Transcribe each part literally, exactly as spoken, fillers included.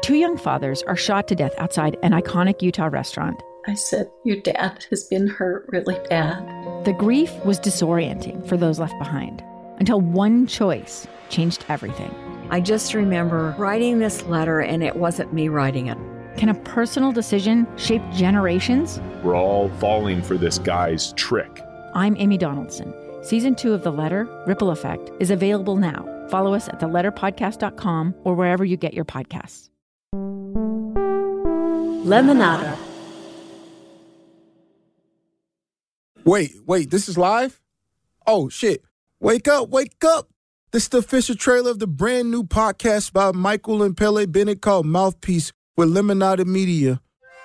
two young fathers are shot to death outside an iconic Utah restaurant. I said, your dad has been hurt really bad. The grief was disorienting for those left behind, until one choice changed everything. I just remember writing this letter, and it wasn't me writing it. Can a personal decision shape generations? We're all falling for this guy's trick. I'm Amy Donaldson. Season two of The Letter, Ripple Effect, is available now. Follow us at the letter podcast dot com or wherever you get your podcasts. Lemonada. Wait, wait, this is live? Oh, shit. Wake up, wake up. This is the official trailer of the brand new podcast by Michael and Pele Bennett called Mouthpiece with Lemonada Media.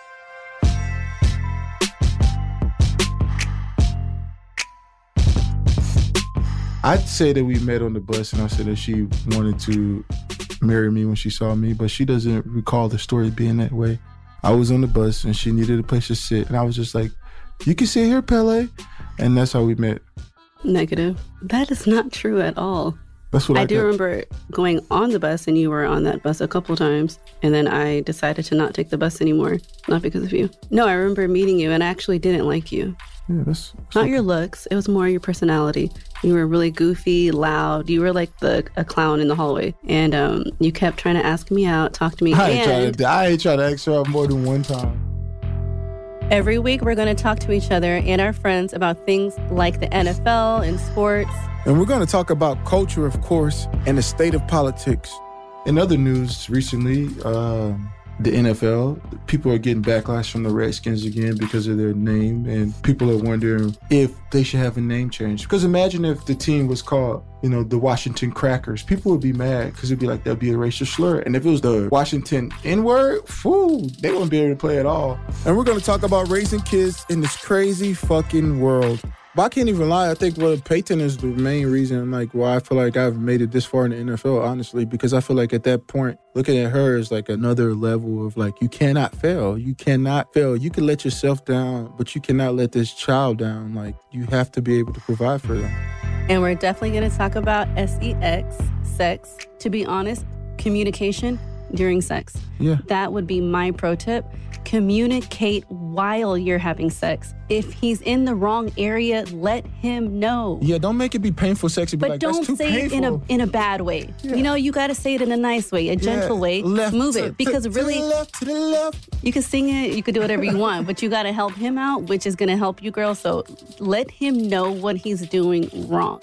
I'd say that we met on the bus and I said that she wanted to marry me when she saw me, but she doesn't recall the story being that way. I was on the bus and she needed a place to sit and I was just like, you can sit here, Pele. And that's how we met. Negative. That is not true at all. That's what I, I do got. remember going on the bus and you were on that bus a couple times. And then I decided to not take the bus anymore. Not because of you. No, I remember meeting you and I actually didn't like you. Yeah, that's, that's not okay. your looks. It was more your personality. You were really goofy, loud. You were like the a clown in the hallway. And um, you kept trying to ask me out, talk to me. I ain't, and trying to, I ain't trying to ask her out more than one time. Every week, we're going to talk to each other and our friends about things like the N F L and sports. And we're going to talk about culture, of course, and the state of politics. In other news recently, uh, the N F L, people are getting backlash from the Redskins again because of their name. And people are wondering if they should have a name change. Because imagine if the team was called, you know, the Washington Crackers. People would be mad because it'd be like, that'd be a racial slur. And if it was the Washington N-word, whew, they wouldn't be able to play at all. And we're going to talk about raising kids in this crazy fucking world. But I can't even lie. I think well, Peyton is the main reason, like, why I feel like I've made it this far in the N F L, honestly, because I feel like at that point, looking at her is like another level of like, you cannot fail. You cannot fail. You can let yourself down, but you cannot let this child down. Like, you have to be able to provide for them. And we're definitely going to talk about S E X, sex. To be honest, communication during sex. Yeah. That would be my pro tip. Communicate while you're having sex. If he's in the wrong area, let him know. Yeah, don't make it be painful, sexy, but, but like, don't that's too say painful. it in a in a bad way. Yeah. You know, you got to say it in a nice way, a gentle yeah. way. Left Move to, it because to, really, to the left, to the left. You can sing it, you can do whatever you want, but you got to help him out, which is going to help you, girl. So let him know what he's doing wrong.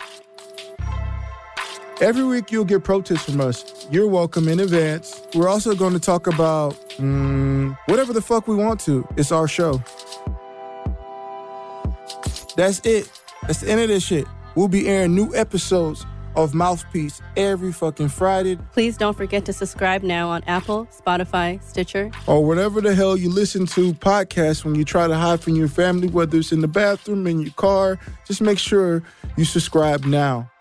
Every week you'll get pro tips from us. You're welcome in advance. We're also going to talk about mm, whatever the fuck we want to. It's our show. That's it. That's the end of this shit. We'll be airing new episodes of Mouthpiece every fucking Friday. Please don't forget to subscribe now on Apple, Spotify, Stitcher, or whatever the hell you listen to podcasts when you try to hide from your family, whether it's in the bathroom, in your car. Just make sure you subscribe now.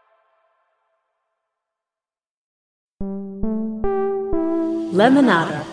Lemonada.